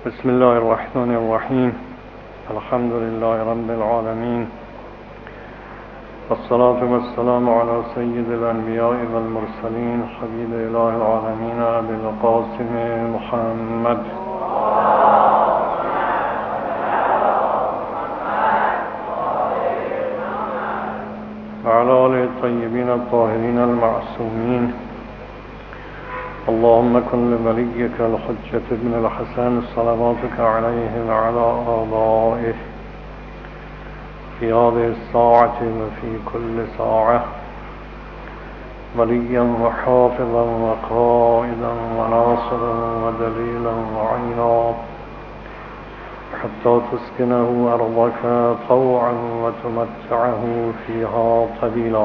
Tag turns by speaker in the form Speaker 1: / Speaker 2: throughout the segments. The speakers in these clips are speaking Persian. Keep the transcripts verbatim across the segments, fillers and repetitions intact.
Speaker 1: بسم الله الرحمن الرحیم. الحمد لله رب العالمین، والصلاة والسلام على سید الانبیاء والمرسلین، حبیب اله العالمین ابی القاسم محمد وعلى آله الطیبین الطاهرین المعصومین. اللهم كن لوليك الحجة ابن الحسن صلواتك عليه وعلى آبائه في هذه الساعة وفي كل ساعة وليا وحافظا وقائدا وناصرا ودليلا وعينا حتى تسكنه أرضك طوعا وتمتعه فيها طويلا.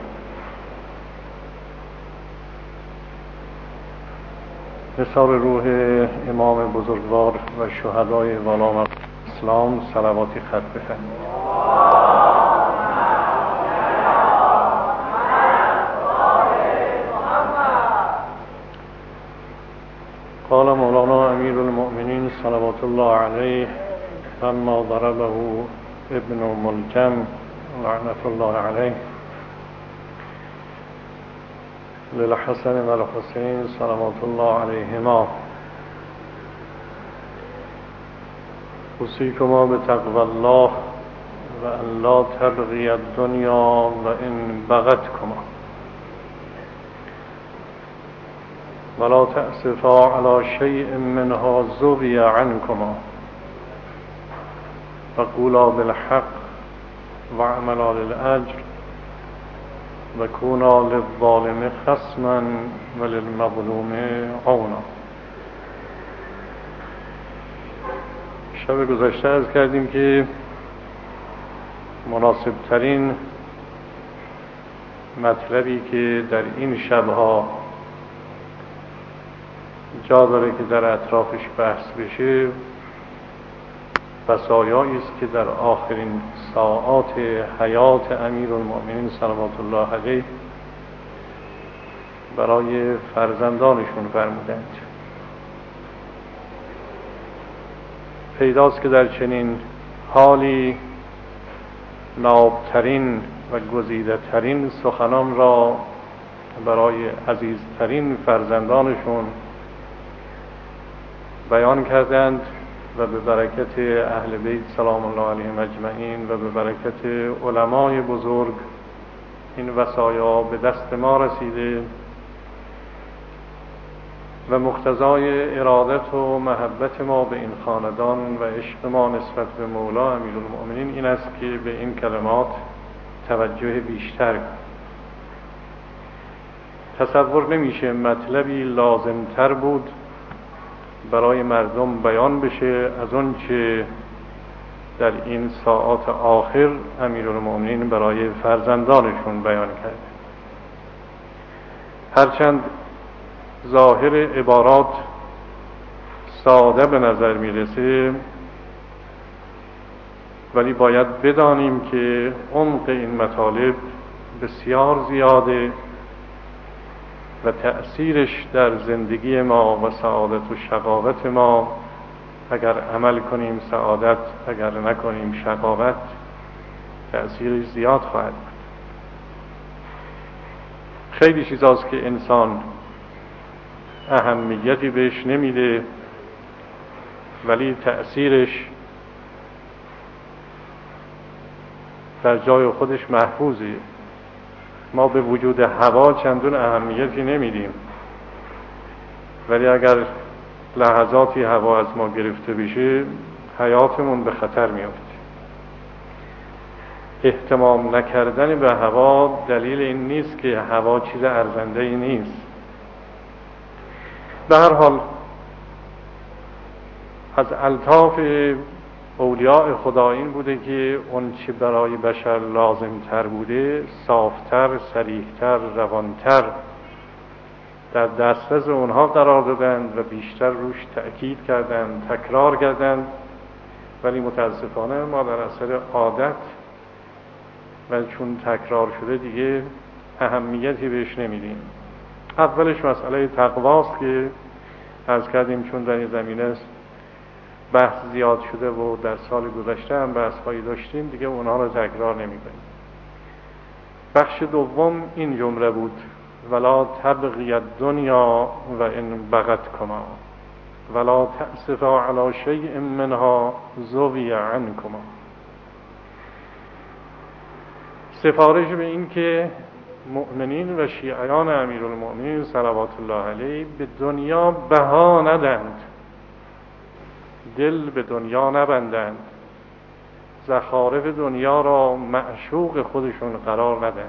Speaker 1: نثار روح امام بزرگوار و شهدای والا اسلام صلواتی ختم بفرمایید. قال مولانا امیر المؤمنین صلوات الله علیه لما ضربه ابن ملجم لعنت الله علیه للحسن و الحسین صلوات الله علیهما: اوصیکما بتقوی الله و ان لا تبغی الدنیا و ان بغتکما ولا تأسفا على شیء منها زوی عنکما وقولا بالحق واعملا للأجر و کونا للظالم خصما و للمظلوم عونا. شب گذشته عرض کردیم که مناسب ترین مطلبی که در این شبها جا داره که در اطرافش بحث بشه بسایایی است که در آخرین ساعات حیات امیرالمؤمنین صلوات الله علیه برای فرزندانشون فرمودند. پیداست که در چنین حالی نابترین و گزیده‌ترین سخنان را برای عزیزترین فرزندانشون بیان کردند و به برکت اهل بیت سلام الله علیهم اجمعین و به برکت علمای بزرگ این وصایا به دست ما رسیده و مقتضای ارادت و محبت ما به این خاندان و عشق ما نسبت به مولا امیرالمؤمنین این است که به این کلمات توجه بیشتر کنیم. تصور نمیشه مطلبی لازمتر بود برای مردم بیان بشه از اون چه در این ساعات آخر امیرالمؤمنین برای فرزندانشون بیان کرد. هرچند ظاهر عبارات ساده به نظر میرسه ولی باید بدانیم که عمق این مطالب بسیار زیاده و تأثیرش در زندگی ما و سعادت و شقاوت ما، اگر عمل کنیم سعادت، اگر نکنیم شقاوت، تأثیرش زیاد خواهد بود. خیلی چیزاست که انسان اهمیتی بهش نمیده ولی تأثیرش در جای خودش محفوظه. ما به وجود هوا چندون اهمیتی نمیدیم ولی اگر لحظاتی هوا از ما گرفته بشه حیاتمون به خطر میافته. اهتمام نکردن به هوا دلیل این نیست که هوا چیز ارزنده‌ای نیست. به هر حال از الطاف اولیاء خدا این بوده که اون چی برای بشر لازم تر بوده صافتر، صریحتر، روانتر در دسترس اونها قرار دادند و بیشتر روش تأکید کردند، تکرار کردند، ولی متاسفانه ما در اثر عادت و چون تکرار شده دیگه اهمیتی بهش نمیدیم. اولش مسئله تقواست که عرض کردیم چون در این زمینه بحث زیاد شده و در سال گذشته هم بحث هایی داشتیم، دیگه اونها رو تکرار نمی کنیم. بخش دوم این جمله بود: ولا تبغی الدنیا و ان بغت کما ولا تأسفا علی شیء منها زوی عنکما. سفارش به این که مؤمنین و شیعیان امیرالمؤمنین صلوات الله علیه به دنیا بها ندند، دل به دنیا نبندند، زخارف دنیا را معشوق خودشون قرار ندند.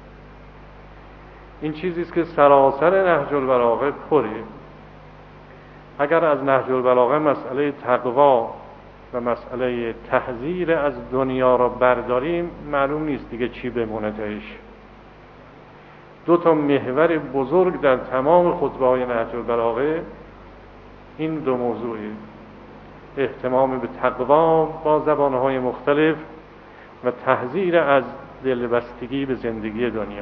Speaker 1: این چیزی است که سراسر نهج البلاغه پره. اگر از نهج البلاغه مسئله تقوا و مسئله تحذیر از دنیا را برداریم، معلوم نیست دیگه چی بمونه تهش. دو تا محور بزرگ در تمام خطبه‌های نهج البلاغه این دو موضوعه: اهتمام به تقوا با زبانهای مختلف و تحذیر از دلبستگی به زندگی دنیا.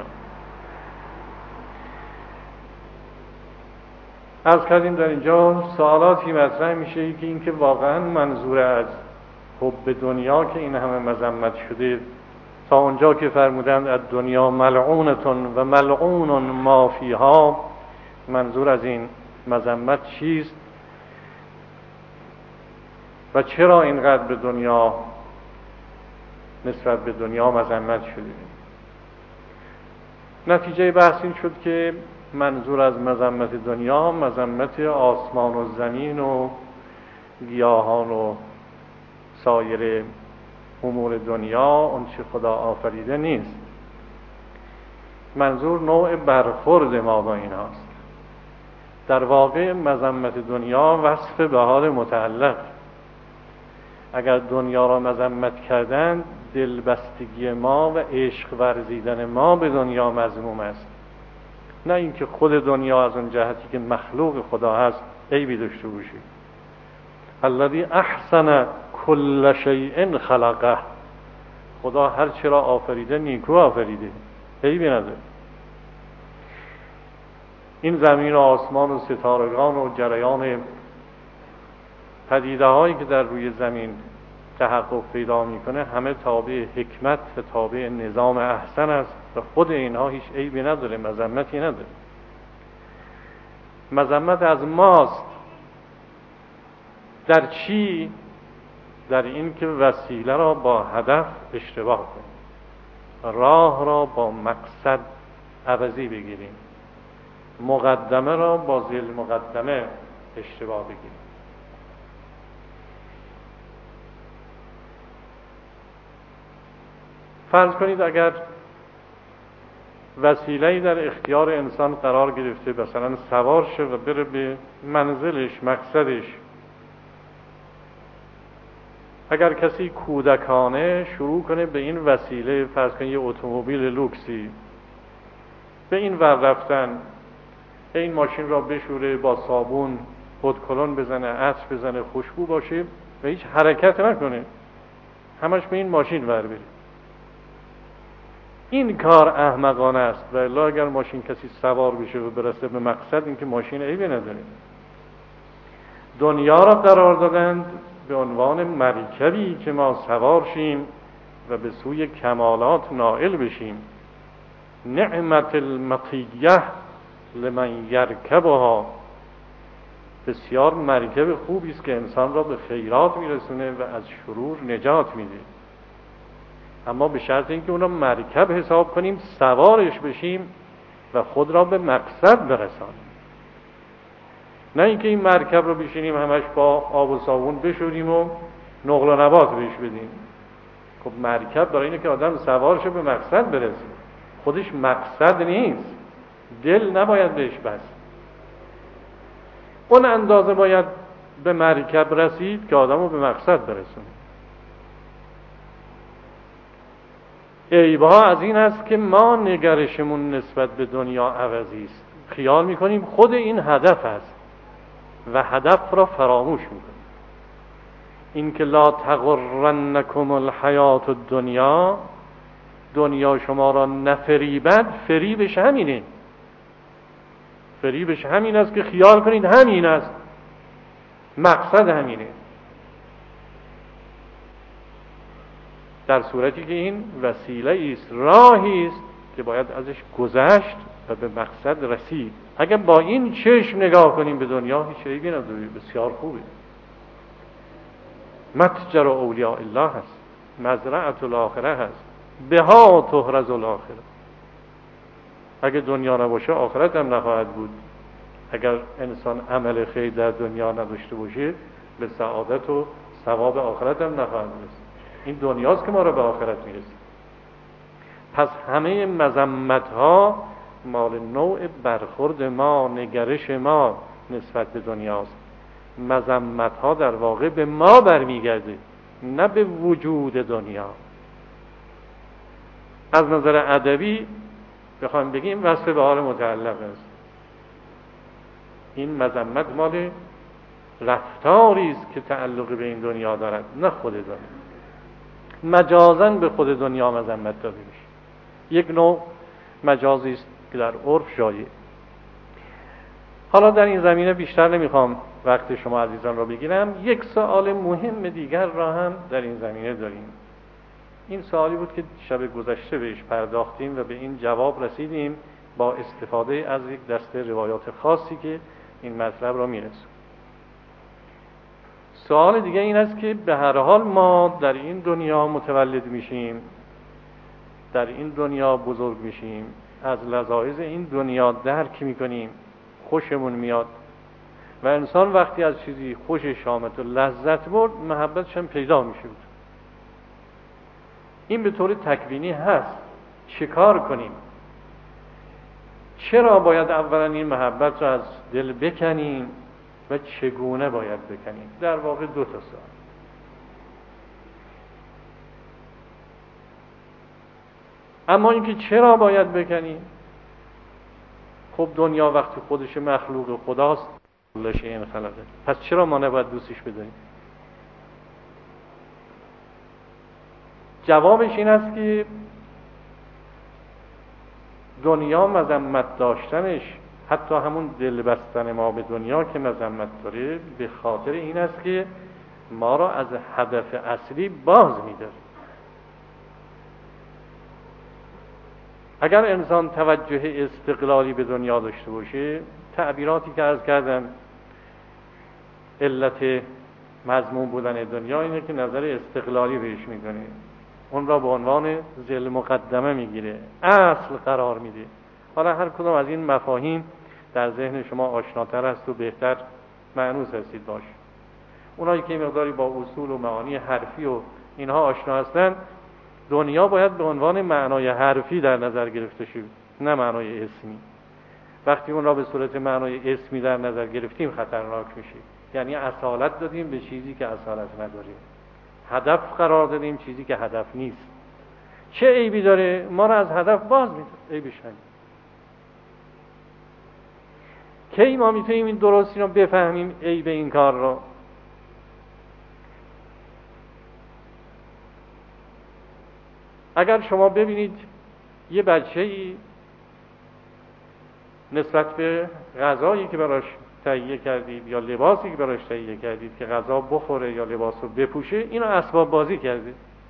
Speaker 1: عرض کردیم در اینجا سوالاتی مطرح میشه که اینکه واقعا منظور از حب دنیا که این همه مذمت شده، تا اونجا که فرمودند از دنیا ملعونتون و ملعون ما فیها، منظور از این مذمت چیست و چرا اینقدر به دنیا نسبت به دنیا مذمت شده؟ نتیجه بحث این شد که منظور از مذمت دنیا مذمت آسمان و زمین و گیاهان و سایر امور دنیا، اون چه خدا آفریده نیست. منظور نوع برخورد ما با این هاست. در واقع مذمت دنیا وصف به حال متعلق. اگر دنیا را مذمت کردن، دلبستگی ما و عشق ورزیدن ما به دنیا مذموم است، نه اینکه خود دنیا از اون جهتی که مخلوق خدا هست عیبی داشته باشه. الذی احسن کل شیء خلقه، خدا هر چی را آفریده نیکو آفریده، عیبی نداره. این زمین و آسمان و ستارگان و جریان پدیده هایی که در روی زمین تحقق پیدا میکنه همه تابع حکمت و تابع نظام احسن است و خود اینها هیچ عیبی نداره، مذمتی نداره. مذمت از ماست. در چی؟ در این که وسیله را با هدف اشتباه کنیم، راه را با مقصد عوضی بگیریم، مقدمه را با ذیل مقدمه اشتباه بگیریم. فرض کنید اگر وسیله‌ای در اختیار انسان قرار گرفته، مثلا سوار شه و بره به منزلش، مقصدش. اگر کسی کودکانه شروع کنه به این وسیله، فرض کنید یه اتومبیل لوکسی، به این ور رفتن، این ماشین را بشوره، با صابون خودکلون بزنه، عطر بزنه، خوشبو باشه و هیچ حرکت نکنه، همش به این ماشین ور بره، این کار احمقانه است. و الا اگر ماشین کسی سوار بشه و برسه به مقصد، این که ماشین عیبی نداره. دنیا را قرار دادند به عنوان مرکبی که ما سوار شیم و به سوی کمالات نائل بشیم. نعمت المطیه لمن یرکبها، بسیار مرکب خوبی است که انسان را به خیرات میرسونه و از شرور نجات میده، اما به شرط اینکه اون را مرکب حساب کنیم، سوارش بشیم و خود را به مقصد برسانیم. نه اینکه این مرکب رو بشینیم همش با آب و صابون بشوریم و نقل و نبات بهش بدیم. خب مرکب برای اینه که آدم سوار شه به مقصد برسه، خودش مقصد نیست، دل نباید بهش بست. اون اندازه باید به مرکب رسید که آدم رو به مقصد برسونه. عیبها از این است که ما نگرشمون نسبت به دنیا عوضی است. خیال میکنیم خود این هدف است و هدف را فراموش میکنیم. این که لا تغرنکم الحیات الدنیا، دنیا شما را نفریبد، فریبش همینه. فریبش همین است که خیال کنید همین است، مقصد همینه. در صورتی که این وسیله است، راهی است که باید ازش گذشت و به مقصد رسید. اگر با این چشم نگاه کنیم به دنیا هیچ عیبی نداره، بسیار خوبه. متجر اولیاء الله هست، مزرعة الاخره هست، بها تحرز الاخره. اگه دنیا نباشه آخرت هم نخواهد بود. اگر انسان عمل خیر در دنیا نداشته باشه به سعادت و ثواب آخرت هم نخواهد رسید. این دنیاست که ما رو به آخرت میرسه. پس همه مذمت ها مال نوع برخورد ما، نگرش ما نسبت به دنیاست. مذمت ها در واقع به ما برمیگرده، نه به وجود دنیا. از نظر ادبی بخوایم بگیم وصف به حال متعلق است. این مذمت مال رفتاری است که تعلق به این دنیا دارد، نه خود دنیا. مجازاً به خود دنیا مذمت داده میشه. یک نوع مجازی است که در عرف جایه. حالا در این زمینه بیشتر نمیخوام وقت شما عزیزان را بگیرم. یک سوال مهم دیگر را هم در این زمینه داریم. این سوالی بود که شب گذشته بهش پرداختیم و به این جواب رسیدیم با استفاده از یک دسته روایات خاصی که این مطلب را میرسه. سوال دیگه این است که به هر حال ما در این دنیا متولد میشیم، در این دنیا بزرگ میشیم، از لذایذ این دنیا درک میکنیم، خوشمون میاد و انسان وقتی از چیزی خوشش آمد و لذت برد محبتش هم پیدا میشه بود. این به طور تکوینی هست. چه کار کنیم؟ چرا باید اولا این محبت را از دل بکنیم و چگونه باید بکنیم؟ در واقع دو تا سوال. اما اینکه چرا باید بکنیم؟ خب دنیا وقتی خودش مخلوق خداست، کلش این خلقه، پس چرا ما نباید دوستش بداریم؟ جوابش این است که دنیا مذمت داشتنش، حتی همون دل بستن ما به دنیا که مذمت داره، به خاطر این است که ما را از هدف اصلی باز می‌داره. اگر انسان توجه استقلالی به دنیا داشته باشه، تعبیراتی که عرض کردم علت مضمون بودن دنیا اینه که نظر استقلالی بهش میکنه، اون را به عنوان ذل مقدمه میگیره، اصل قرار میده. حالا هر کدام از این مفاهیم در ذهن شما آشناتر است و بهتر مأنوس هستید باش. اونایی که مقداری با اصول و معانی حرفی و اینها آشنا هستن، دنیا باید به عنوان معنای حرفی در نظر گرفته شد، نه معنای اسمی. وقتی اون را به صورت معنای اسمی در نظر گرفتیم خطرناک میشه. یعنی اصالت دادیم به چیزی که اصالت نداره، هدف قرار دادیم چیزی که هدف نیست. چه عیبی داره؟ ما را از هدف باز میده. عیبش همین. کی ما میتونیم این درستی رو بفهمیم عیب این کار رو؟ اگر شما ببینید یه بچه‌ای نسبت به غذایی که براش تهیه کردید یا لباسی که براش تهیه کردید که غذا بخوره یا لباس رو بپوشه، اینو اسباب بازی کردید.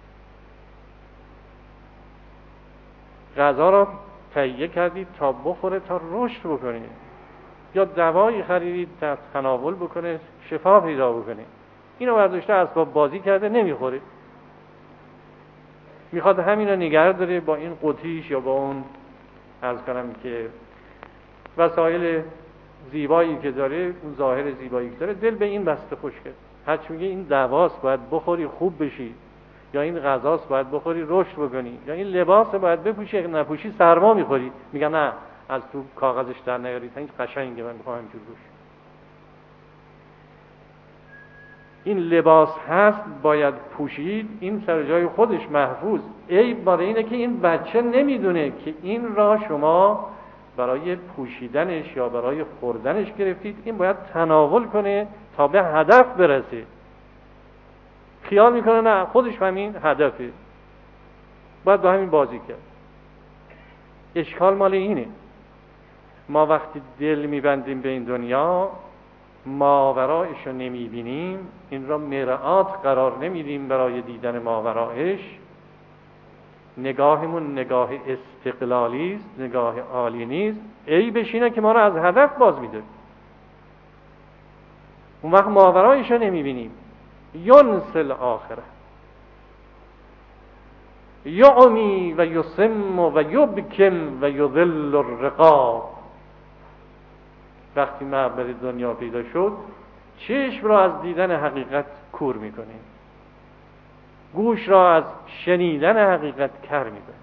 Speaker 1: غذا رو تهیه کردید تا بخوره، تا رشد بکنه، یا دوایی خریدید تا تناول بکنه، شفا پیدا بکنه. اینو برداشته اسباب بازی کرده، نمیخوره، میخواد همین رو نگه داره با این قطیش یا با اون عرض کنم که وسایل زیبایی که داره، اون ظاهر زیبایی که داره، دل به این بسته خوش کرد. هرچی میگه این دواست باید بخوری خوب بشی، یا این غذاست باید بخوری رشد بکنی، یا این لباس باید بپوشی، اگه نپوشی سرما میخوری. میگن نه، از تو کاغذش در نیارید، این قشنگه، من میخوام اینجور روش. این لباس هست باید پوشید، این سر جای خودش محفوظ. عیب باره اینه که این بچه نمیدونه که این را شما برای پوشیدنش یا برای خوردنش گرفتید، این باید تناول کنه تا به هدف برسه. خیال میکنه نه، خودش همین هدفه، باید با همین بازی کرد. اشکال مال اینه، ما وقتی دل میبندیم به این دنیا، ماورایش رو نمیبینیم، این را مرآت قرار نمیدیم برای دیدن ماورایش، نگاهمون نگاه استقلالی است، نگاه عالی نیست. عیبش اینه که ما رو از هدف باز میده. اون وقت ماورایش رو نمیبینیم. ینسل آخره یعمی و یسم و یبکم و یذل الرقاب. وقتی معبد دنیا پیدا شد، چشم را از دیدن حقیقت کور میکنیم، گوش را از شنیدن حقیقت کر میکنیم.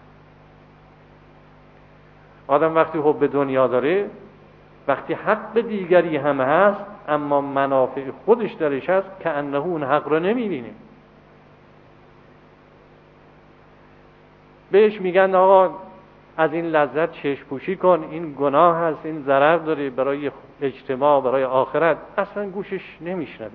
Speaker 1: آدم وقتی حب دنیا داره، وقتی حق دیگری هم هست اما منافع خودش درش هست، که انه اون حق را نمیبینه. بهش میگن آقا از این لذت چشم پوشی کن، این گناه هست، این ضرر داره برای اجتماع، برای آخرت. اصلا گوشش نمیشنوه.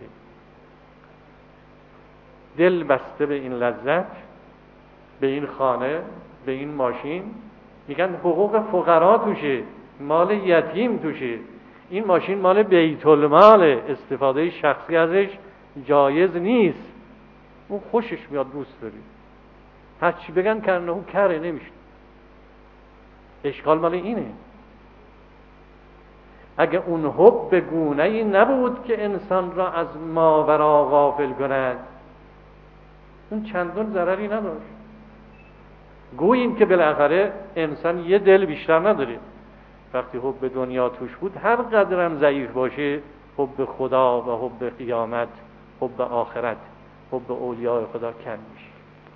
Speaker 1: دل بسته به این لذت، به این خانه، به این ماشین. میگن حقوق فقرا توشه، مال یتیم توشه، این ماشین مال بیت المال، استفاده شخصی ازش جایز نیست. اون خوشش میاد، دوست داری. هرچی بگن کنه اون کره نمیشه. اشکال مال اینه. اگه اون حب به گونه‌ای نبود که انسان را از ماورا غافل کند، اون چندان ضرری نداشت. گوییم که بالاخره انسان یه دل بیشتر نداره. وقتی حب به دنیا توش بود، هر قدرم ضعیف باشه، حب خدا و حب قیامت، حب آخرت، حب اولیاء خدا کم میشه.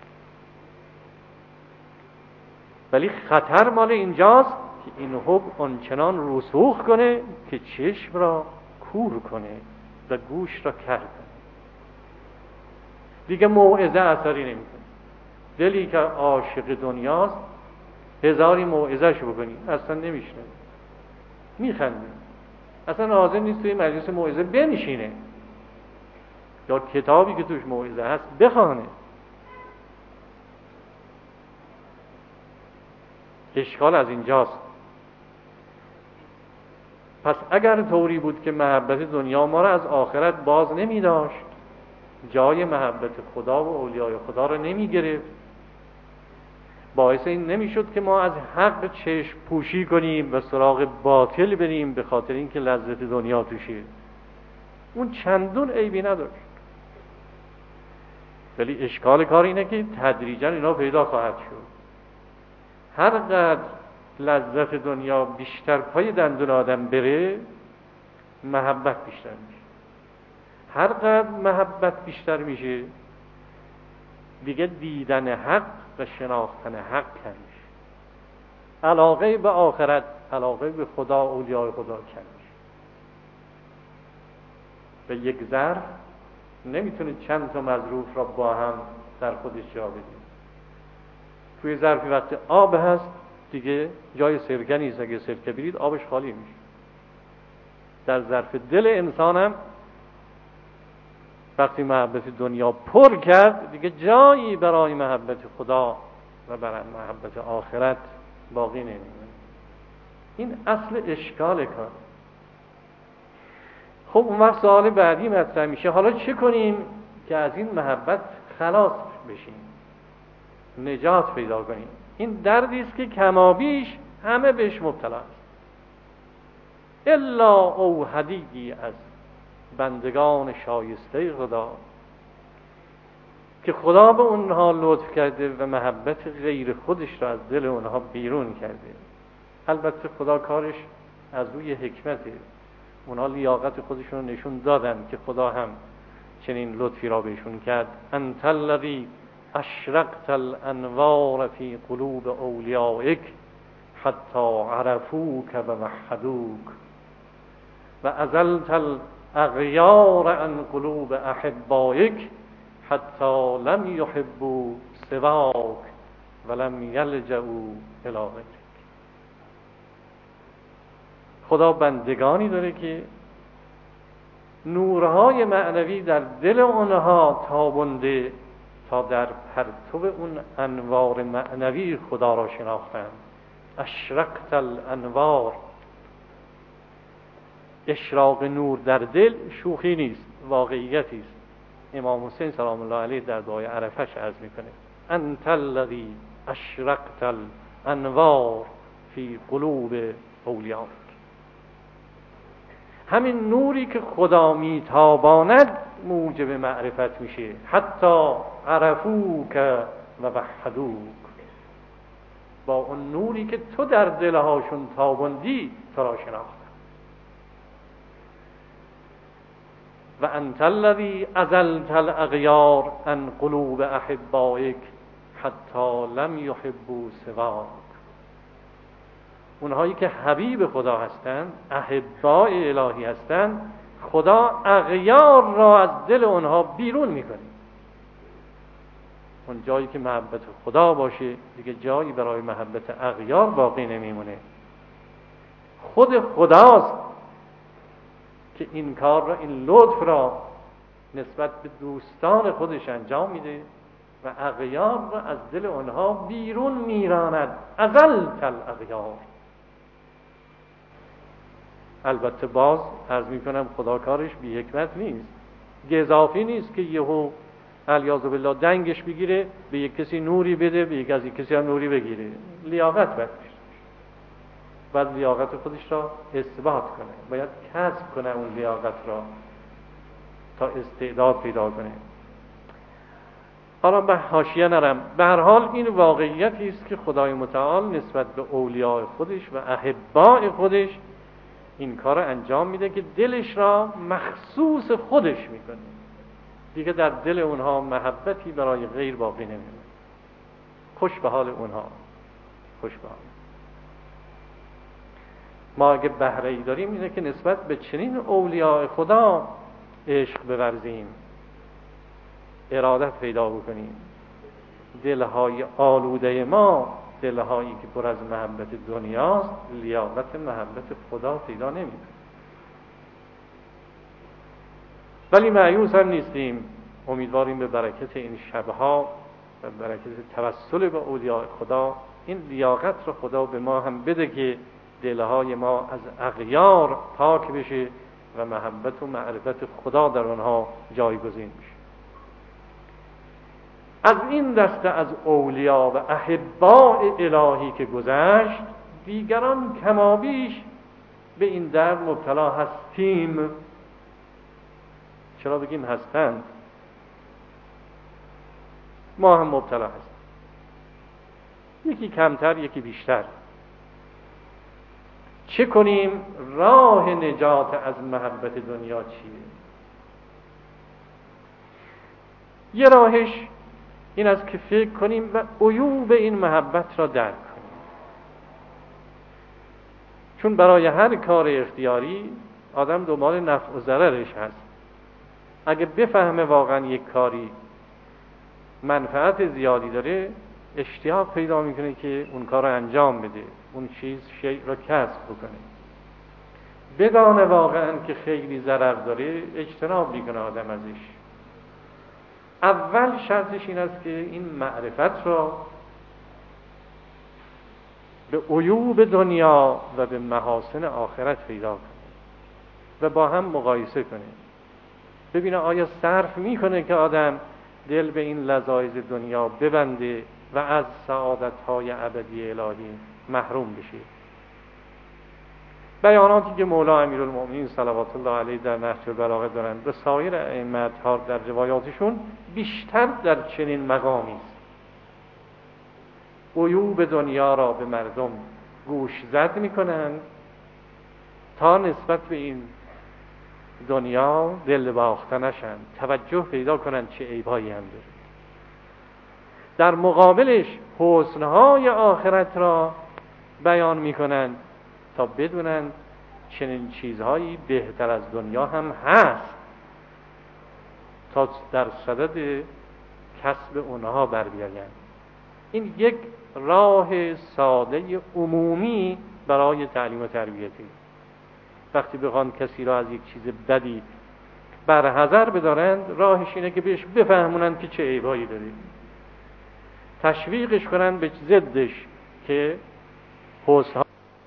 Speaker 1: ولی خطر مال اینجاست که این حب آنچنان رسوخ کنه که چشم را کور کنه و گوش را کر کنه. دیگه موعظه اثری نمیکنه. دلی که عاشق دنیاست، هزاری موعظه‌اش بکنی اصلا نمیشنه، میخنده، اصلا حاضر نیست توی مجلس موعظه بنشینه یا کتابی که توش موعظه هست بخونه. اشکال از اینجاست. پس اگر طوری بود که محبت دنیا ما را از آخرت باز نمی داشت، جای محبت خدا و اولیای خدا را نمی گرفت، باعث این نمی شد که ما از حق چشم پوشی کنیم و سراغ باطل بریم به خاطر اینکه لذت دنیا توشه، اون چندون عیبی نداشت. ولی اشکال کار اینه که تدریجا اینا پیدا خواهد شد. هر قدر لذت دنیا بیشتر پای دندون آدم بره، محبت بیشتر میشه. هر قدر محبت بیشتر میشه، دیگه دیدن حق و شناختن حق کم میشه. علاقه به آخرت، علاقه به خدا، اولیاء خدا کم میشه. به یک ظرف نمیتونه چند تا مظروف را با هم در خودش جا بدید. توی ظرفی وقتی آب هست دیگه جای سرکه نیست، اگه سرکه برید آبش خالی میشه. در ظرف دل انسانم وقتی محبت دنیا پر کرد، دیگه جایی برای محبت خدا و برای محبت آخرت باقی نمیمونه. این اصل اشکال کار. خب اون وقت سوال بعدی مطرح میشه، حالا چه کنیم که از این محبت خلاص بشیم، نجات پیدا کنیم؟ این دردی است که کمابیش همه بهش مبتلا است، الا او حدیدی از بندگان شایسته خدا که خدا به اونها لطف کرده و محبت غیر خودش را از دل اونها بیرون کرده. البته خدا کارش از روی حکمته، اونها لیاقت خودشون رو نشون دادن که خدا هم چنین لطفی را بهشون کرد. انت الذی اشرقت الانوار فی قلوب اولیائک حتی عرفوک و وحدوک و ازلت الاغیار عن قلوب احبائک حتی لم یحبوا سواک ولم یلجؤوا الی غیرک. خدا بندگانی داره که نورهای معنوی در دل اونها تابنده تا در پرتو اون انوار معنوی خدا را شناختند. اشرقت الانوار، اشراق نور در دل شوخی نیست، واقعیتی است. امام حسین سلام الله علیه در دعای عرفش عرض میکنه انت الذی اشرقت الانوار فی قلوب اولیاء. همین نوری که خدا میتاباند موجب معرفت میشه. حتی عرفوک و وحدوک، با اون نوری که تو در دلهاشون تاباندی تو را شناختن. و انت الذی ازلت الاغیار عن قلوب احبائک حتی لم یحبوا سواک. اونهایی که حبیب خدا هستند، احبای الهی هستند، خدا اغیار را از دل اونها بیرون میکنه. اون جایی که محبت خدا باشه دیگه جایی برای محبت اغیار باقی نمیمونه. خود خداست که این کار را، این لطف را نسبت به دوستان خودش انجام میده و اغیار را از دل اونها بیرون میراند. ازلت الاغیار. البته باز عرض میکنم خدا کارش بی حکمت نیست، گزافی نیست که یهو الیاذ بالله دنگش بگیره به یک کسی نوری بده، به یک از یک کسی هم نوری بگیره. لیاقت باید بشه، باید لیاقت خودش را اثبات کنه، باید کسب کنه اون لیاقت را تا استعداد پیدا کنه. حالا به حاشیه نرم، به هر حال این واقعیتی است که خدای متعال نسبت به اولیاء خودش و احباء خودش این کار انجام میده که دلش را مخصوص خودش میکنه. دیگه در دل اونها محبتی برای غیر باقی نمیمونه. خوش به حال اونها، خوش به حال. ما اگه بهره ای داریم اینه که نسبت به چنین اولیاء خدا عشق بورزیم، ارادت پیدا بکنیم. دلهای آلوده ما، دلهایی که پر از محبت دنیاست، لیاقت محبت خدا پیدا نمی‌کنه. ولی مایوس هم نیستیم، امیدواریم به برکت این شبها و برکت توسل به اولیاء خدا این لیاقت رو خدا به ما هم بده که دلهای ما از اغیار پاک بشه و محبت و معرفت خدا در آنها جایگزین بشه. از این دسته از اولیا و احباء الهی که گذشت، دیگران کمابیش به این درد مبتلا هستیم. چرا بگیم هستند؟ ما هم مبتلا هستیم، یکی کمتر یکی بیشتر. چه کنیم؟ راه نجات از محبت دنیا چیه؟ یه راهش این است که فکر کنیم و عیوب این محبت را درک کنیم. چون برای هر کار اختیاری آدم دنبال نفع و ضررش هست. اگه بفهمه واقعا یک کاری منفعت زیادی داره، اشتیاق پیدا میکنه که اون کار را انجام بده، اون چیز شیء را کسب بکنه. بدانه واقعا که خیلی ضرر داره، اجتناب میکنه آدم ازش. اول شرطش این است که این معرفت را به عیوب دنیا و به محاسن آخرت پیدا کنه و با هم مقایسه کنه، ببینه آیا صرف میکنه که آدم دل به این لذایذ دنیا ببنده و از سعادت‌های ابدی الهی محروم بشه. بیاناتی که مولا امیرالمؤمنین صلوات الله علیه در نهج البلاغه دارند و سایر ائمه ها در روایاتشون بیشتر در چنین مقامی است. عیوب دنیا را به مردم گوش زد میکنند تا نسبت به این دنیا دل باخته نشن، توجه پیدا کنند چه عیبایی هم داره. در مقابلش حسنهای آخرت را بیان میکنند تا بدونند چنین چیزهایی بهتر از دنیا هم هست، تا در صدد کسب اونها بر بیایند. این یک راه ساده عمومی برای تعلیم و تربیتی. وقتی بخوان کسی را از یک چیز بدی برحذر بدارند، راهش اینه که بهش بفهمونند که چه عیبایی داره، تشویقش کنند به ضدش که حسن.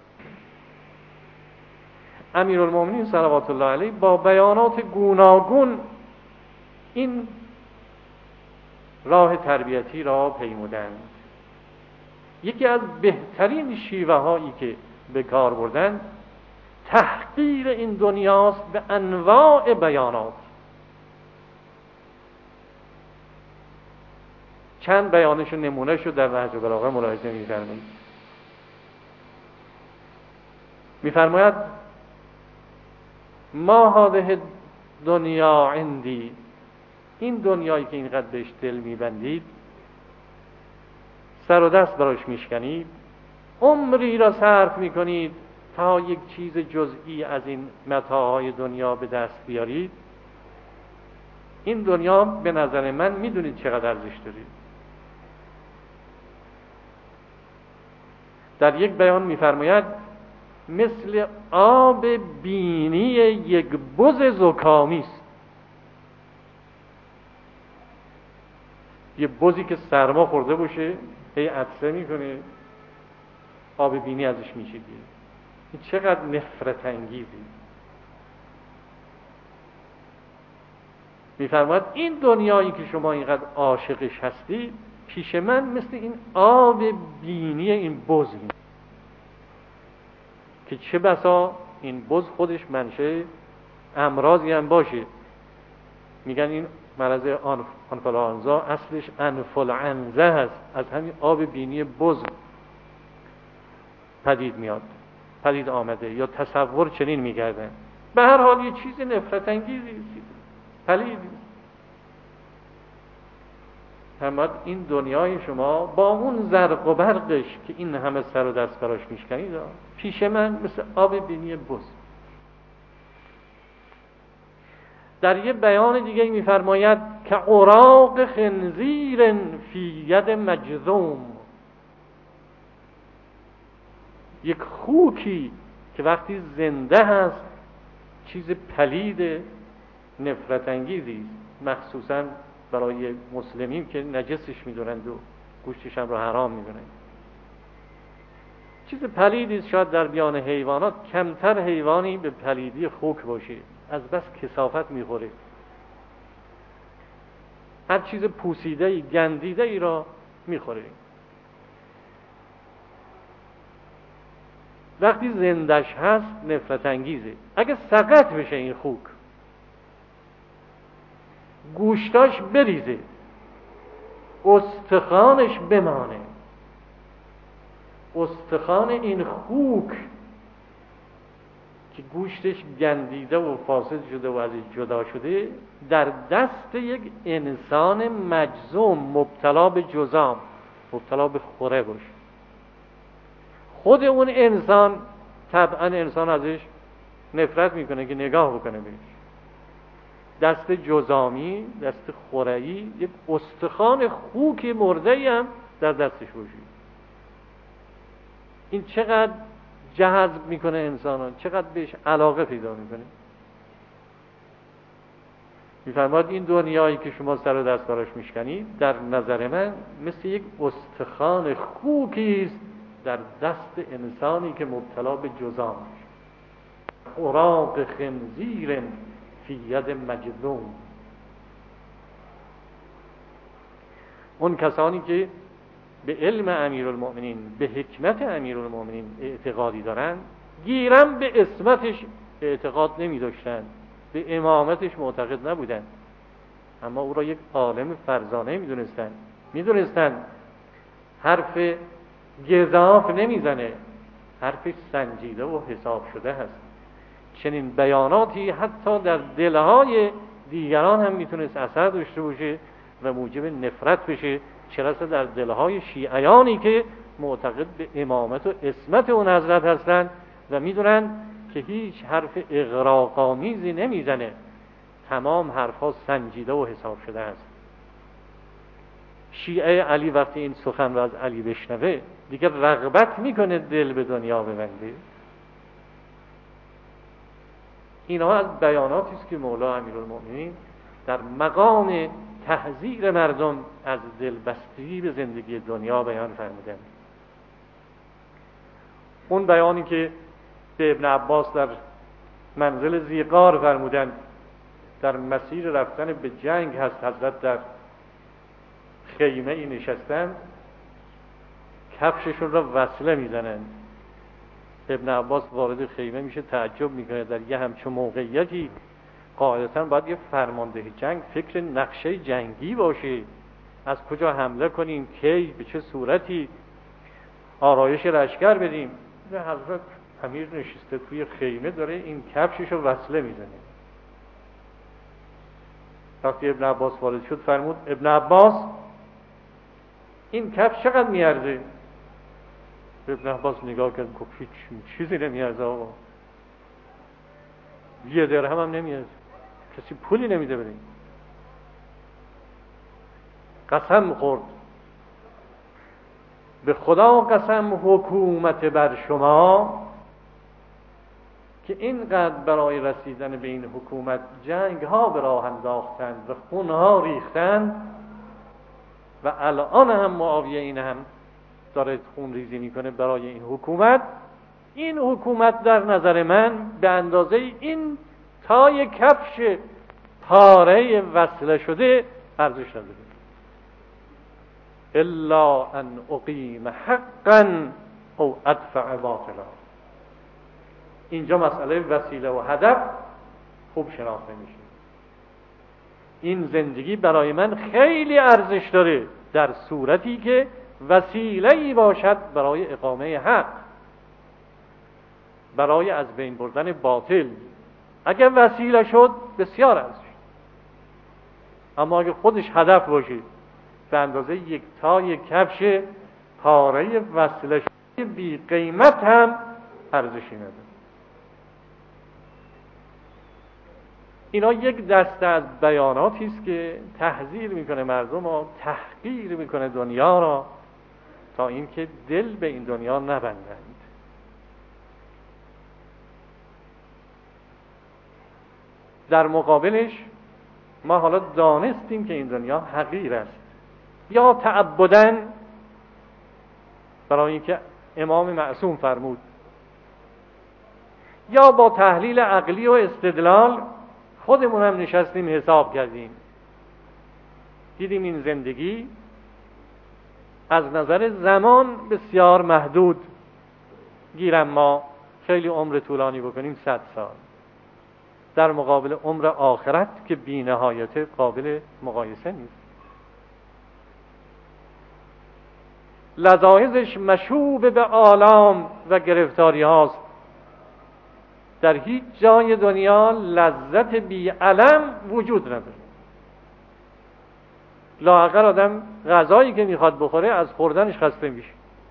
Speaker 1: امیرالمؤمنین صلوات الله علیه با بیانات گوناگون این راه تربیتی را پیمودند. یکی از بهترین شیوه هایی که به کار بردن تحقیر این دنیاست به انواع بیانات. چند بیانش و نمونه شو در نهج البلاغه ملاحظه می‌فرمایید. می‌فرماید ما هذه دنیا عندی، این دنیایی که اینقدر بهش دل می‌بندید، سر و دست براش میشکنید، عمری را صرف میکنید تا یک چیز جزئی از این متاعهای دنیا به دست بیارید. این دنیا به نظر من میدونید چقدر ارزش داره. در یک بیان میفرماید مثل آب بینی یک بز زکامی است. یه بزی که سرما خورده باشه هی عطسه میکنه، آب بینی ازش میشه گیر. این چقدر نفرت انگیزی. میفرماید این دنیایی که شما اینقدر عاشقش هستی پیش من مثل این آب بینی این بزی که چه بسا این بز خودش منشأ امراضی هم باشه. میگن این مرض آنفولانزا اصلش انفولانزا هست، از همین آب بینی بز پدید میاد، پدید آمده، یا تصور چنین میگردن. به هر حال یه چیز نفرت انگیزی پلیدی. همه این دنیای شما با اون زرق و برقش که این همه سر و دست براش میشکنید پیش من مثل آب بینی بز. در یه بیان دیگه میفرماید که اوراق خنزیر فی ید مجذوم، یک خوکی که وقتی زنده هست چیز پلید نفرت انگیزی، مخصوصا برای مسلمین که نجسش میدونند و گوشتش هم رو حرام میدونند. چیز پلیدی است. شاید در بیان حیوانات کمتر حیوانی به پلیدی خوک باشه، از بس کثافت میخوره. هر چیز پوسیده ای گندیده ای را میخوره. وقتی زندش هست نفرت انگیزه. اگه سقط بشه این خوک، گوشتاش بریزه، استخوانش بمانه، استخوان این خوک که گوشتش گندیده و فاسد شده و ازش جدا شده در دست یک انسان مجذوم مبتلا به جذام، مبتلا به خوره باشه، خود اون انسان طبعا انسان ازش نفرت میکنه که نگاه بکنه بهش. دست جذامی، دست خوره‌ای، یک استخوان خوک مرده‌ای هم در دستش باشه. این چقدر جذب میکنه انسانان، چقدر بهش علاقه پیدا میکنه. میفرماد این دنیایی که شما سر و دست براش میشکنید در نظر من مثل یک استخوان خوکی است در دست انسانی که مبتلا به جذام میشه. اوراق خنزیر فی ید مجذوم. اون کسانی که به علم امیرالمؤمنین، به حکمت امیرالمؤمنین اعتقادی دارن، گیرم به عصمتش اعتقاد نمی داشتن، به امامتش معتقد نبودن، اما او را یک عالم فرزانه می دونستن. می دونستن حرف گزاف نمی زنه، حرفش سنجیده و حساب شده هست. چنین بیاناتی حتی در دلهای دیگران هم میتونست اثر داشته باشه و موجب نفرت بشه، چه رسه در دلهای شیعیانی که معتقد به امامت و عصمت اون حضرت هستند و میدونن که هیچ حرف اغراق‌آمیزی نمیزنه، تمام حرفها سنجیده و حساب شده است. شیعه علی وقتی این سخن رو از علی بشنوه دیگه رغبت میکنه دل به دنیا ببنده. اینها از بیاناتی است که مولا امیرالمؤمنین در مقام تحذیر مردم از دلبستگی به زندگی دنیا بیان فرمودند. اون بیانی که به ابن عباس در منزل ذیقار فرمودند، در مسیر رفتن به جنگ هست، حضرت در خیمه ای نشستند، کفششون را وصله میزنن. ابن عباس وارد خیمه میشه، تعجب میکنه در یه همچون موقعیتی قاعدتاً باید یه فرمانده جنگ فکر نقشه جنگی باشه، از کجا حمله کنیم، کی، به چه صورتی آرایش لشکر بدیم. حضرت امیر نشسته توی خیمه داره این کفشش رو وصله میزنه. وقتی ابن عباس وارد شد فرمود ابن عباس این کفش چقدر میارزه؟ ابن عباس نگاه کرد گفت هیچ چیزی نمیارزه آقا، یه درهم هم نمیارزه، کسی پولی نمیده بریم. قسم خورد به خدا قسم حکومت بر شما که اینقدر برای رسیدن به این حکومت جنگ ها به راه انداختند و خون ها ریختند و الان هم معاویه این هم داره خون ریزی میکنه برای این حکومت. این حکومت در نظر من به اندازه این تای کفش پاره وصله شده ارزش نداره. الا ان اقیم حقا او ادفع باطلا. اینجا مسئله وسیله و هدف خوب شناخته میشه. این زندگی برای من خیلی ارزش داره در صورتی که وسیله‌ای باشد برای اقامه حق، برای از بین بردن باطل. اگر وسیله شد بسیار ارزش، اما اگر خودش هدف باشه به اندازه یک تای کفش پاره وصله شده بی قیمت هم ارزشی نداره. اینا یک دسته از بیاناتی است که تحذیر میکنه مردم را، تحقیر میکنه دنیا را، تا اینکه دل به این دنیا نبندند. در مقابلش ما حالا دانستیم که این دنیا حقیر است، یا تعبداً، برای اینکه امام معصوم فرمود، یا با تحلیل عقلی و استدلال خودمون هم نشستیم حساب کردیم، دیدیم این زندگی از نظر زمان بسیار محدود. گیرم ما خیلی عمر طولانی بکنیم صد سال، در مقابل عمر آخرت که بی نهایت قابل مقایسه نیست. لذایذش مشوب به آلام و گرفتاری هاست. در هیچ جای دنیا لذت بی علم وجود نداره. لااقل آدم غذایی که میخواد بخوره از خوردنش خسته میشه،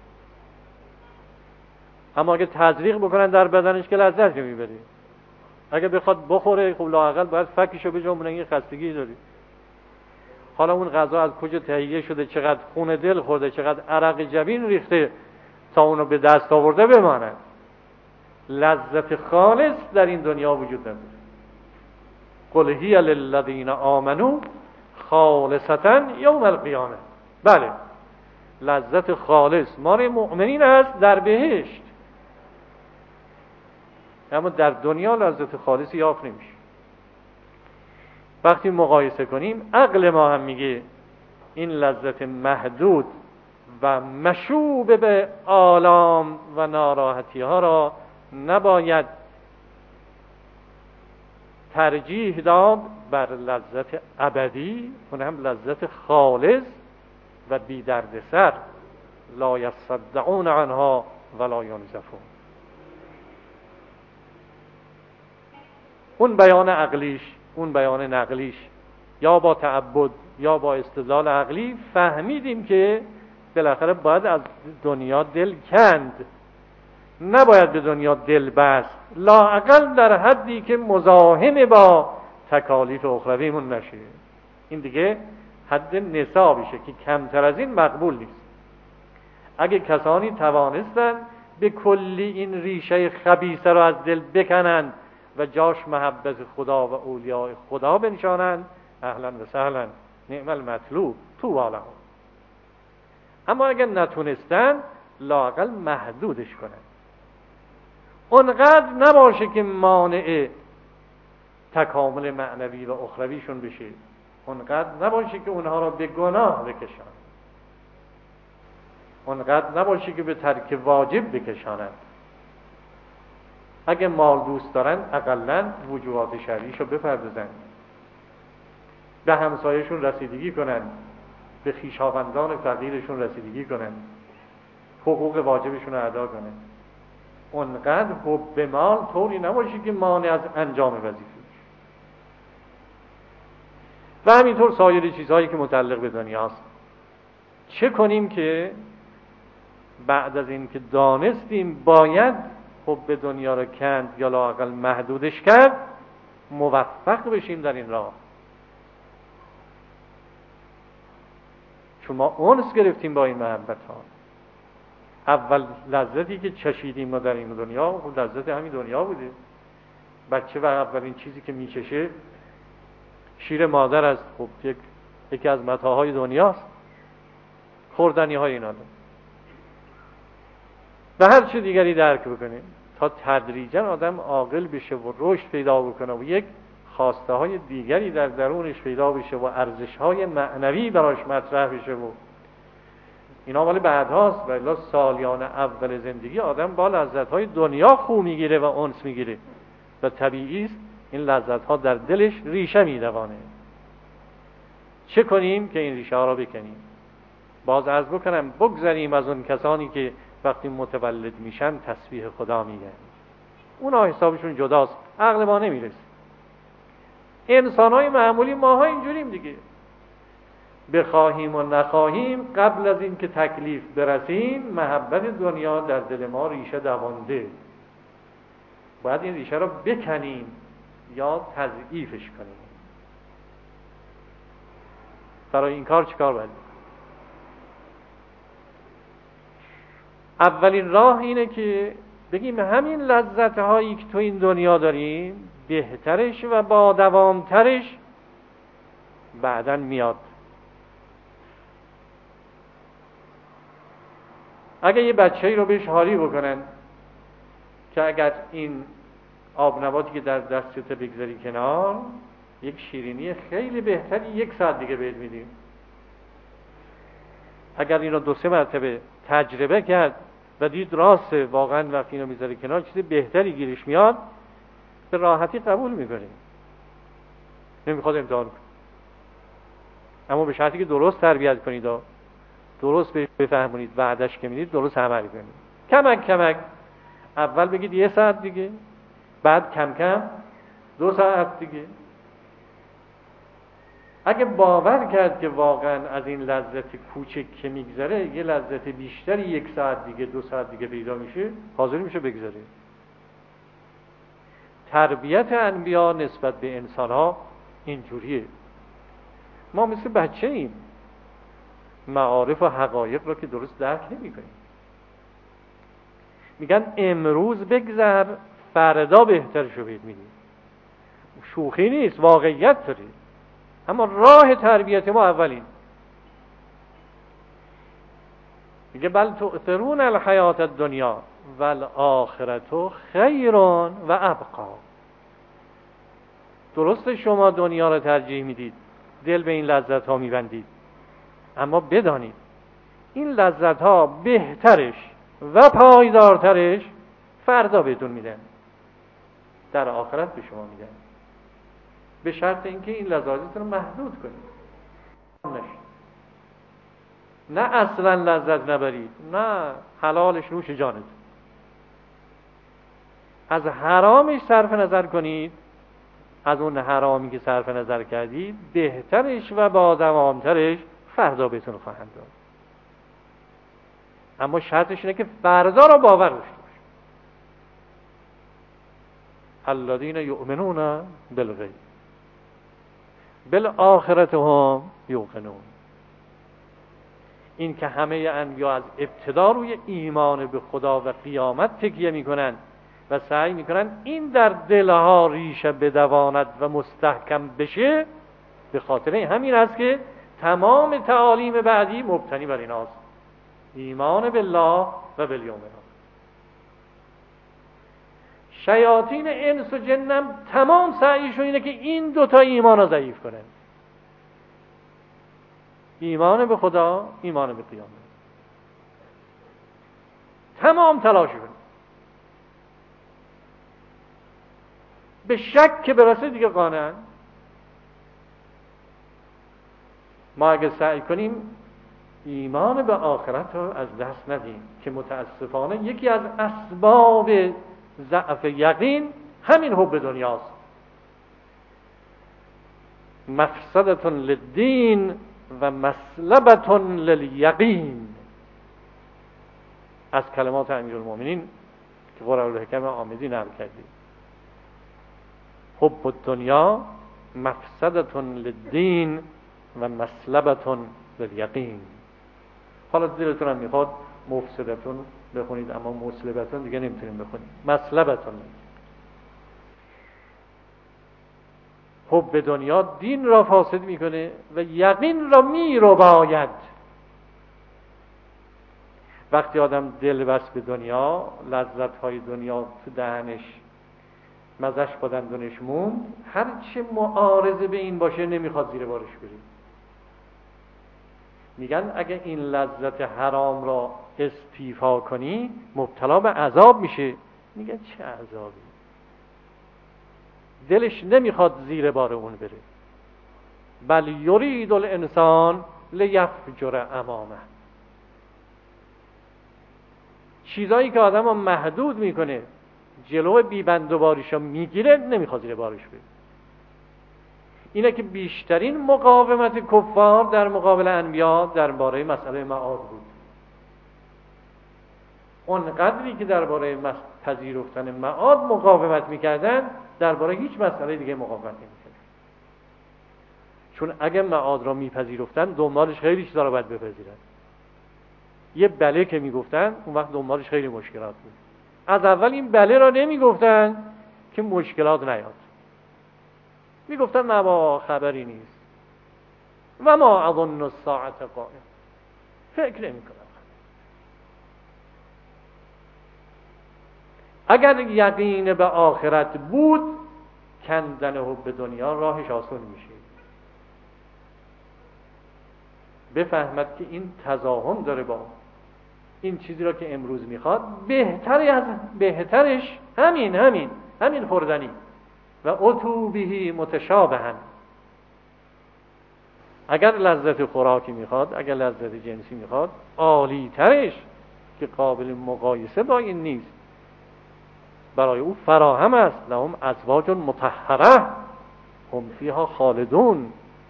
Speaker 1: اما اگه تزریق بکنن در بدنش که لذت نمیبره. اگه بخواد بخوره خب لااقل باید فکشو بجنبونه، این خستگی داری. حالا اون غذا از کجا تهیه شده، چقدر خون دل خورده، چقدر عرق جبین ریخته تا اونو به دست آورده بمانه. لذت خالص در این دنیا وجود نداره. قل هی للذین آمنوا خالصتا یوم القیامه. بله، لذت خالص مال مؤمنین است در بهشت، اما در دنیا لذت خالصی یافت نمیشه. وقتی مقایسه کنیم عقل ما هم میگه این لذت محدود و مشوب به آلام و ناراحتی ها را نباید ترجیح داد بر لذت ابدی، اون هم لذت خالص و بی دردسر. لا یصدعون عنها ولا ینزفون. اون بیان عقلیش، اون بیان نقلیش، یا با تعبد یا با استدلال عقلی فهمیدیم که بالاخره باید از دنیا دل کند، نباید به دنیا دل بست، لااقل در حدی که مزاحم با تکالیف اخرویمون نشه. این دیگه حد نصابشه که کمتر از این مقبول نیست. اگه کسانی توانستن به کلی این ریشه خبیثه را از دل بکنند و جاش محبت خدا و اولیاء خدا بنشانند، اهلا و سهلا، نعم المطلوب، تو والا. اما اگر نتونستن لااقل محدودش کنن، اونقدر نباشه که مانع تکامل معنوی و اخرویشون بشه، اونقدر نباشه که اونها را به گناه بکشن. اونقدر نباشی که به ترک واجب بکشانند. اگه مال دوست دارن اقلن وجوهات شرعیشو بپردازن، به همسایهشون رسیدگی کنن، به خویشاوندان فقیرشون رسیدگی کنن، حقوق واجبشون رو ادا کنن. اونقدر حب مال طوری نباشی که مانع از انجام وظیفه. و همینطور سایر چیزهایی که متعلق به دنیاست. چه کنیم که بعد از این که دانستیم باید حب دنیا رو کند یا لااقل محدودش کرد، موفق بشیم در این راه. چون ما انس گرفتیم با این محبت ها. اول لذتی که چشیدیم ما در این دنیا، اون لذت همین دنیا بوده. بچه و اولین چیزی که میچشه شیر مادر است. خب یک یکی از متاعهای دنیاست، خوردنی های اینا. و هر چه دیگری درک بکنه تا تدریجا آدم عاقل بشه و رشد پیدا بکنه و یک خواسته های دیگری در درونش پیدا بشه و ارزش های معنوی براش مطرح بشه. و اینا ولی بعدهاست. ولی سالیان اول زندگی آدم با لذت های دنیا خو میگیره و انس میگیره و طبیعی است این لذت ها در دلش ریشه میدوانه. چه کنیم که این ریشه ها را بکنیم؟ باز عرض بکنم بگذاریم از اون کسانی که وقتی متولد میشن تسبیح خدا میگن. اونا حسابشون جداست، عقل ما نمیرسه. انسان های معمولی ماها اینجوریم دیگه، بخواهیم و نخواهیم قبل از این که تکلیف برسیم محبت دنیا در دل ما ریشه دوانده. باید این ریشه را بکنیم یا تضعیفش کنیم. برای این کار چیکار باید؟ اولین راه اینه که بگیم همین لذت هایی که تو این دنیا داریم بهترش و با دوامترش بعداً میاد. اگه یه بچه‌ای رو بهش حالی بکنن که اگر این آب نباتی که در دستت بگذاری کنار، یک شیرینی خیلی بهتری یک ساعت دیگه بهت میدیم. اگر این رو دو سه مرتبه تجربه کرد و دید راسته واقعا وقتی اینو میذاره کنار چیز بهتری گیرش میاد، به راحتی قبول میکنه، نمیخواد امتحان کنه. اما به شرطی که درست تربیت کنید و درست بفهمونید، وعدش که میدید درست عمل کنید. کمک کمک اول بگید یه ساعت دیگه، بعد کم کم دو ساعت دیگه. اگه باور کرد که واقعا از این لذت کوچک که میگذره یه لذت بیشتری یک ساعت دیگه دو ساعت دیگه پیدا میشه، حاضر میشه بگذاره. تربیت انبیا نسبت به انسان ها اینجوریه. ما مثل بچه ایم، معارف و حقایق رو که درست درک نمی کنیم. میگن امروز بگذر فردا بهترشو بهت میدیم. شوخی نیست، واقعیت داره. اما راه تربیت ما اولین میگه بل تؤثرون الحیات الدنیا والآخرة خیر و ابقا. درست شما دنیا رو ترجیح میدید، دل به این لذت ها میبندید، اما بدانید این لذت ها بهترش و پایدارترش فردا بهتون میدن، در آخرت به شما میدن، به شرط اینکه این لذاتتون رو محدود کنید. نه اصلا لذت نبرید، نه حلالش نوش جانتون. از حرامش صرف نظر کنید، از اون حرامی که صرف نظر کردید بهترش و با دوامترش فردا بهتون خواهند داد. اما شرطش اینه که فردا رو باور داشته باشید. الذین یؤمنون بالغیب بالآخرة هم یوقنون. این که همه انبیا از ابتدا روی ایمان به خدا و قیامت تکیه میکنن و سعی میکنن این در دلها ریشه بدواند و مستحکم بشه، به خاطر همین است که تمام تعالیم بعدی مبتنی بر ایناست. ایمان بالله و بالیوم الاخر. شیاطین انس و جنم تمام سعیشون اینه که این دوتا ایمان رو ضعیف کنن. ایمان به خدا، ایمان به قیامت. تمام تلاش کنی. به شک که برسه دیگه قانع. ما اگه سعی کنیم ایمان به آخرت رو از دست ندیم که متاسفانه یکی از اسباب ضعف یقین همین حب دنیاست. مفسدة للدین و مسلبة للیقین، از کلمات امیرالمومنین که قرآن‌الحکم آمدی نقل کردیم. حب الدنیا مفسدة للدین و مسلبة للیقین. حالا دلتون هم میخواد مفسدتون بخونید، اما مسلبتون دیگه نمیتونیم بخونید. مسلبتون. حب دنیا دین را فاسد میکنه و یقین را میرو باید. وقتی آدم دل بست به دنیا، لذت های دنیا تو دهنش مزش با دندونش موند، هر چه معارضه به این باشه نمیخواد زیر بارش بره. میگن اگه این لذت حرام را استیفا کنی مبتلا به عذاب میشه. میگن چه عذابی؟ دلش نمیخواد زیر بار اون بره. بل یرید الانسان لیفجر امامه. چیزایی که آدم رو محدود میکنه، جلو بیبندوباریشو میگیره، نمیخواد زیر بارش بره. اینه که بیشترین مقاومت کفار در مقابل انبیا درباره مسئله معاد بود. اونقدری که درباره پذیرفتن معاد مقاومت میکردن، درباره هیچ مسئله دیگه مقاومت نمیکردن. چون اگه معاد را میپذیرفتن دنبالش خیلی چیزا رو باید بپذیرن. یه بله که میگفتن اون وقت دنبالش خیلی مشکلات بود. از اول این بله را نمیگفتن که مشکلات نیاد. میگفتن نه با خبری نیست و ما اظن الساعت قائم، فکر نمی کنم. اگر یقین به آخرت بود، کندن حب دنیا راهش آسان میشه. بفهمد که این تضاهم داره با این چیزی را که امروز میخواد، بهتری از بهترش همین همین همین خوردنی و اتو بهی متشابهن. اگر لذت خوراکی میخواد، اگر لذت جنسی میخواد، عالی ترش که قابل مقایسه با این نیست، برای او فراهم است. لهم ازواج مطهره هم فیها خالدون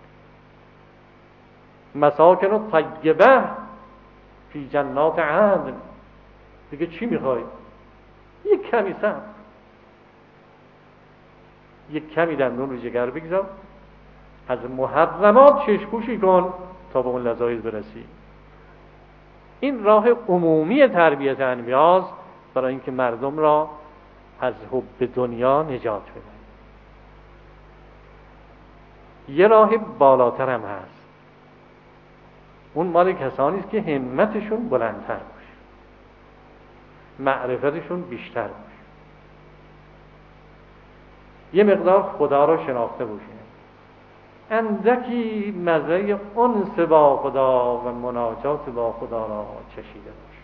Speaker 1: مساکن طیبه فی جنات عدن. دیگه چی میخوای؟ یک کمی صبر، یک کمی دندون رو جگر بگذار، از محرمات چشم‌پوشی کن تا به اون لذایذ برسی. این راه عمومی تربیت انبیاست برای اینکه مردم را از حب دنیا نجات بده. یه راه بالاتر هم هست، اون مال کسانی است که همتشون بلندتر باشه، معرفتشون بیشتر باشه، یه مقدار خدا را شناخته باشه، اندکی مزه انس با خدا و مناجات با خدا را چشیده باشه.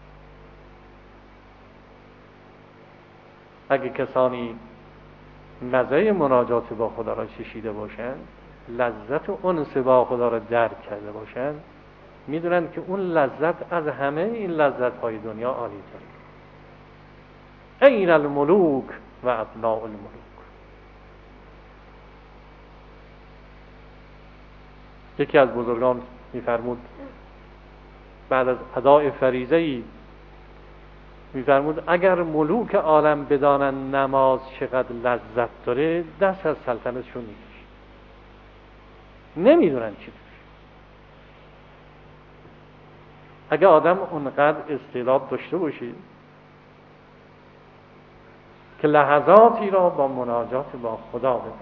Speaker 1: اگه کسانی مزه مناجات با خدا را چشیده باشند، لذت انس با خدا را درک کرده باشند، میدونن که اون لذت از همه این لذت های دنیا عالی تره. این الملوک و ابناء الملوک. یکی از بزرگان میفرمود بعد از اداء فریضه‌ای، میفرمود اگر ملوک عالم بدانن نماز چقدر لذت داره، دست از سلطنتشون میکشن. نمیدونن چی. اگه آدم اونقدر استعداد داشته باشه که لحظاتی را با مناجات با خدا بده،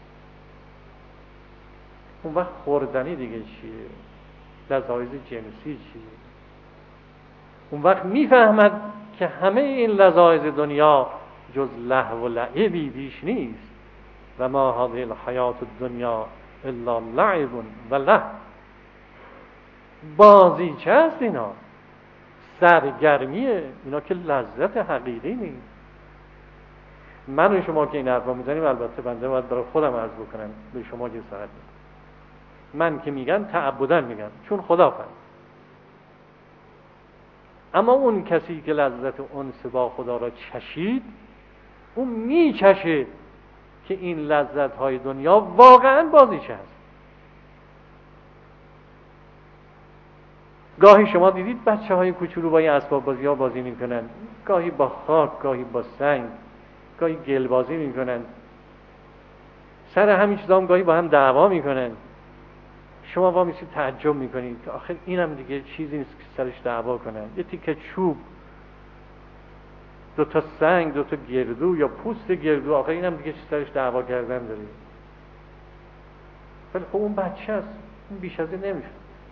Speaker 1: اون وقت خوردنی دیگه چیه؟ لذایذ جنسی چیه؟ اون وقت میفهمد که همه این لذایذ دنیا جز لهو و لعبی بیش نیست. و ما هذه الحیات الدنیا الا لعب و لهو. بازیچه است اینا، سرگرمیه، اینا که لذت حقیقی نیست. من و شما که این حرفا میزنیم، البته بنده باید برای خودم عرض بکنم، به شما که سرت من که میگن تعبدن میگن، چون خدا فرمود. اما اون کسی که لذت انس با خدا را چشید، اون میچشه که این لذت های دنیا واقعا بازیچه هست. گاهی شما دیدید بچه های کوچولو با این اسباب بازی ها بازی میکنن، گاهی با خاک، گاهی با سنگ، گاهی گل بازی میکنن، سر همین چیزا هم گاهی با هم دعوا میکنن. شما با میشید تعجب میکنید که آخر اینم دیگه چیزی نیست که سرش دعوا کنن. یه تیکه چوب، دو تا سنگ، دو تا گردو یا پوست گردو، آخر اینم دیگه چی سرش دعوا کردن داره. ولی خب اون بچه است، اون بیش از این نمیشه.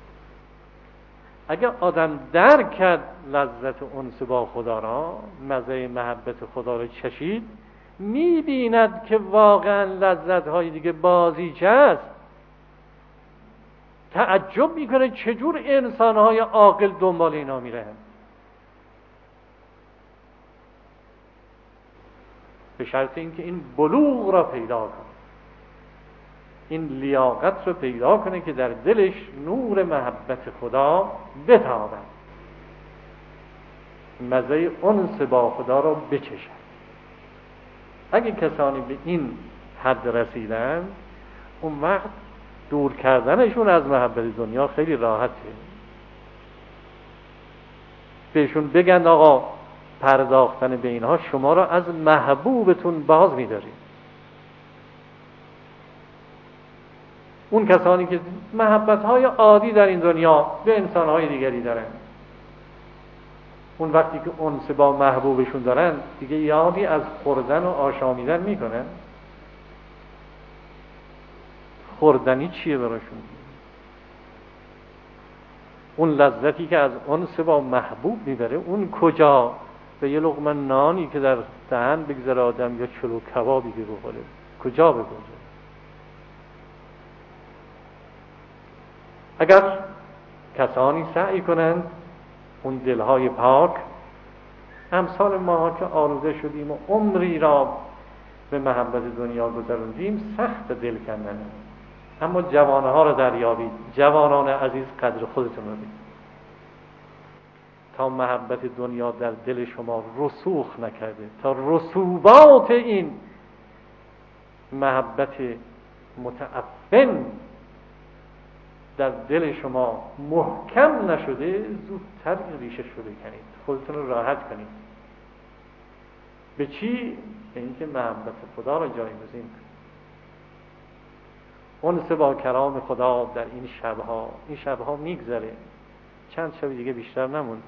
Speaker 1: اگر آدم درک کرد لذت انس با خدا را، مزه محبت خدا را چشید، میبیند که واقعا لذت های دیگه بازیچه است. تعجب میکنه چجور انسان های عاقل دنبال اینا میرن. به شرط اینکه این بلوغ را پیدا کنه، این لیاقت رو پیدا کنه که در دلش نور محبت خدا بتابد، مزه انس با خدا را بچشد. اگه کسانی به این حد رسیدن، اون وقت دور کردنشون از محبت دنیا خیلی راحته. بهشون بگن آقا پرداختن به اینها شما را از محبوبتون باز می‌داره. اون کسانی که محبت‌های عادی در این دنیا به انسان‌های دیگری دارن، اون وقتی که انس با محبوبشون دارن دیگه یادی از خوردن و آشامیدن میکنن. خوردنی چیه براشون؟ اون لذتی که از انس با محبوب میبره اون کجا؟ به یه لقمه نانی که در دهن بگذاره آدم یا چلو کبابی که بخوره، کجا به کجا؟ اگر کسانی سعی کنند اون دلهای پاک، امثال ما که آلوده شدیم و عمری را به محبت دنیا گذروندیم، سخت دل کندنه. اما جوانها را دریابید، جوانان عزیز قدر خودتون رو بدید. تا محبت دنیا در دل شما رسوخ نکرده، تا رسوبات این محبت متعفن در دل شما محکم نشده، زودتر این ریشه شو بکنید، خودتون رو راحت کنید. به چی؟ به اینکه محبت خدا را جایگزین کنید. انس با کلام خدا در این شبها، این شبها میگذره، چند شب دیگه بیشتر نمونده.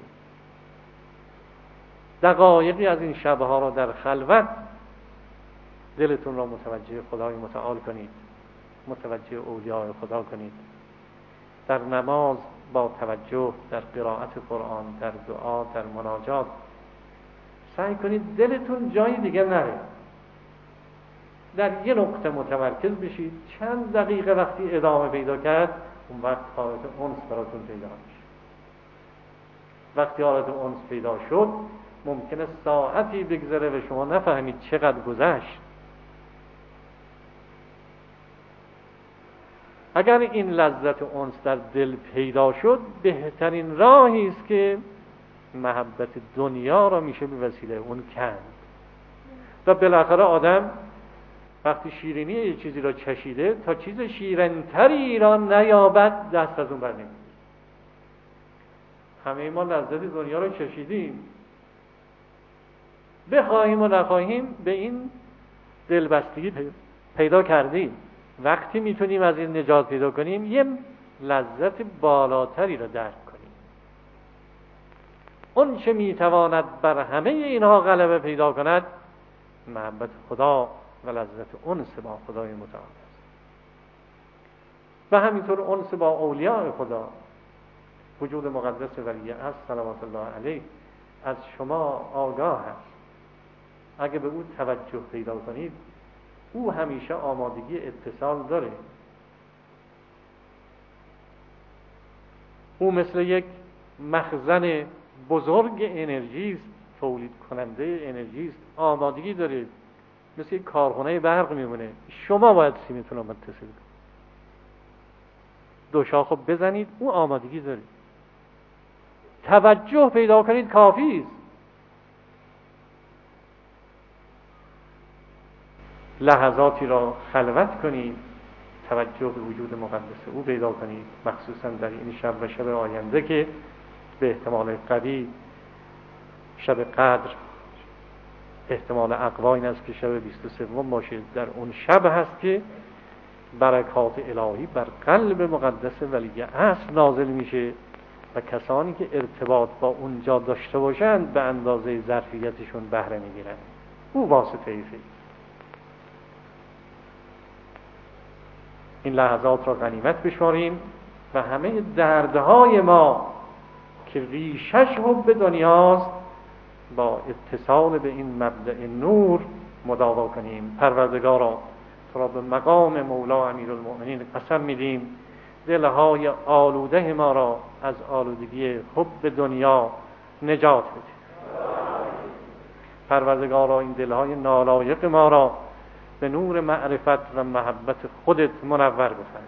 Speaker 1: دقایقی از این شبها را در خلوت دلتون را متوجه خدای متعال کنید، متوجه اولیاء خدا کنید. در نماز با توجه، در قرائت قرآن، در دعا، در مناجات سعی کنید دلتون جای دیگه نره، در یه نقطه متمرکز بشید. چند دقیقه وقتی ادامه پیدا کرد، اون وقت حالت انس براتون پیدا میشه. وقتی حالت انس پیدا شد، ممکنه ساعتی بگذره و شما نفهمید چقدر گذشت. اگر این لذت انس در دل پیدا شد، بهترین راهی است که محبت دنیا را میشه به وسیله اون کند. و بالاخره آدم وقتی شیرینی یه چیزی را چشیده، تا چیز شیرین‌تری را نیابد دست از اون بر نمی‌داره. همه ما لذت دنیا را چشیدیم، بخواهیم و نخواهیم به این دلبستگی پیدا کردیم. وقتی میتونیم از این نجات پیدا کنیم، یه لذت بالاتری را درک کنیم. اون چه میتواند بر همه اینها غلبه پیدا کند، محبت خدا و لذت انس با خدای متعال است. و همینطور انس با اولیاء خدا. وجود مقدس ولی است صلوات الله علیه از شما آگاه است. اگه به او توجه پیدا کنید، او همیشه آمادگی اتصال داره. او مثل یک مخزن بزرگ انرژی است، تولید کننده انرژی است، آمادگی داره، مثل کارخانه برق میمونه. شما باید سیمتون رو متصل کنید، دو شاخو بزنید، اون آمادگی داره. توجه پیدا کنید کافی است. لحظاتی را خلوت کنید، توجه به وجود مقدس او پیدا کنید، مخصوصا در این شب و شب آینده که به احتمال قوی شب قدر، احتمال اقوا این است که شب بیست و سه باشه. در اون شب هست که برکات الهی بر قلب مقدس ولی عصر نازل میشه و کسانی که ارتباط با اونجا داشته باشند به اندازه ظرفیتشون بهره میگیرند. او واسطه ایست. این لحظات را غنیمت بشماریم و همه دردهای ما که ریشش حب دنیاست با اتصال به این مبدأ نور مداوا کنیم. پروردگارا تو را به مقام مولا امیرالمؤمنین قسم میدیم دلهای آلوده ما را از آلودگی حب دنیا نجات بده. پروردگارا این دلهای نالایق ما را به نور معرفت و محبت خودت منور بفرما.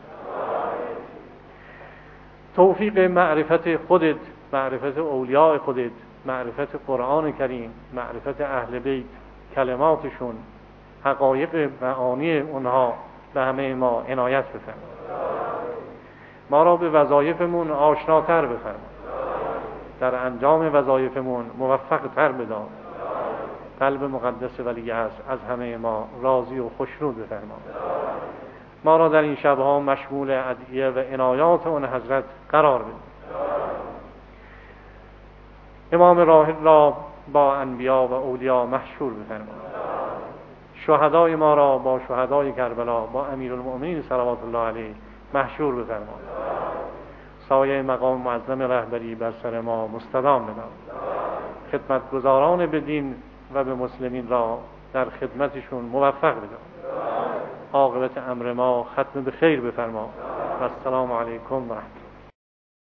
Speaker 1: توفیق معرفت خودت، معرفت اولیاء خودت، معرفت قرآن کریم، معرفت اهل بیت، کلماتشون، حقایق معانی اونها به همه ما عنایت بفرما. ما را به وظایفمون آشناتر بفرما، در انجام وظایفمون موفق تر بدار. قلب مقدس ولی عصر از همه ما راضی و خوشنود بفرما. ما را در این شبها مشمول ادعیه و عنایات اون حضرت قرار بده. امام راحل را با انبیا و اولیا محشور بفرما. شهدای ما را با شهدای کربلا، با امیرالمؤمنین صلوات الله علیه محشور بفرما. سایه مقام معظم رهبری بر سر ما مستدام بدار. خدمتگزاران به دین و به مسلمین را در خدمتشون موفق بدار. عاقبت امر ما ختم به خیر بفرما. و السلام علیکم و رحمت